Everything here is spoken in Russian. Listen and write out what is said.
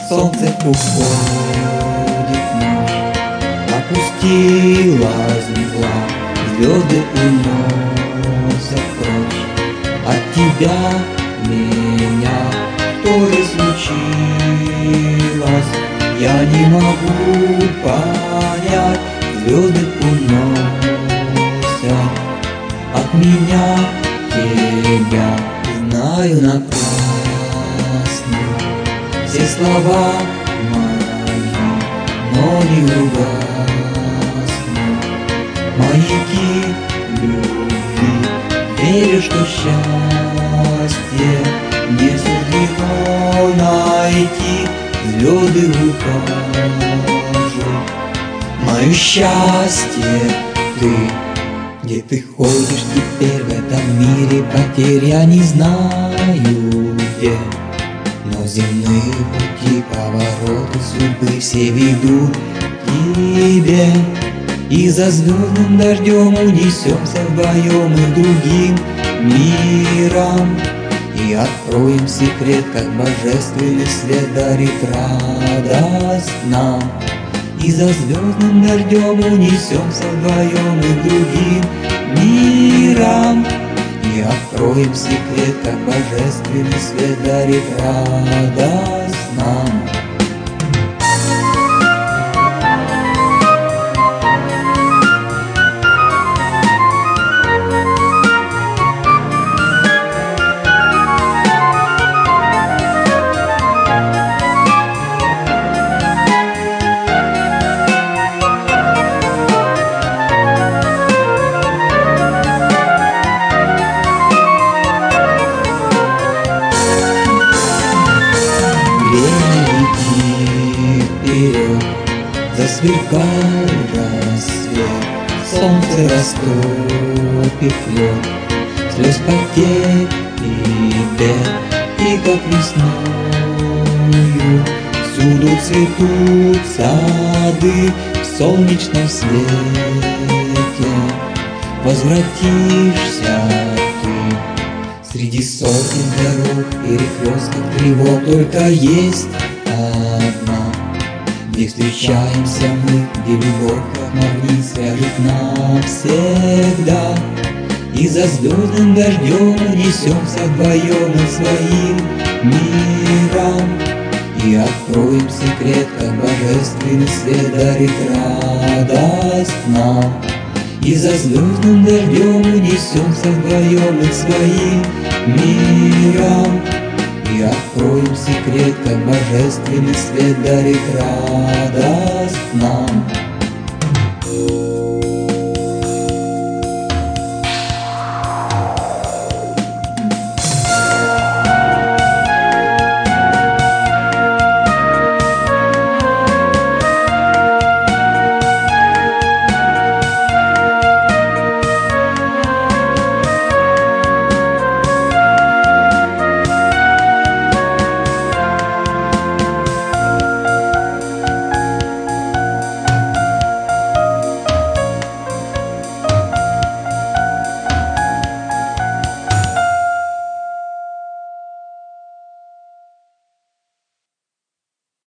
Солнце уходит ночь, опустилась мгла, звезды уносят прочь. От тебя меня тоже случилось. Я не могу понять, звезды уносят от меня тебя. Знаю напрасно все слова мои, но не угаснут маяки любви. Верю, что счастье не суждено найти, звезды укажут мое счастье. Ты, где ты ходишь теперь в этом мире потерь, я не знаю где, но земные пути, повороты судьбы все ведут к тебе. И за звездным дождем унесемся вдвоем и другим миром, и откроем секрет, как божественный свет дарит радость нам. И за звездным дождем унесемся вдвоем и другим миром, и откроем секрет, как божественный свет дарит радость нам. Засверкал рассвет, солнце растопит лед, слез потерь и бед. И как весною всюду цветут сады в солнечном свете. Возвратишься ты среди сотен дорог, перекрестков тревог, только есть одна, где встречаемся мы, где любовь как магнит свяжет навсегда. И за звездным дождем унесемся вдвоем и своим миром, и откроем секрет, как божественный свет дарит радость нам. И за звездным дождем унесемся вдвоем и своим миром, и откроем секрет, как божественный свет дарит радость нам.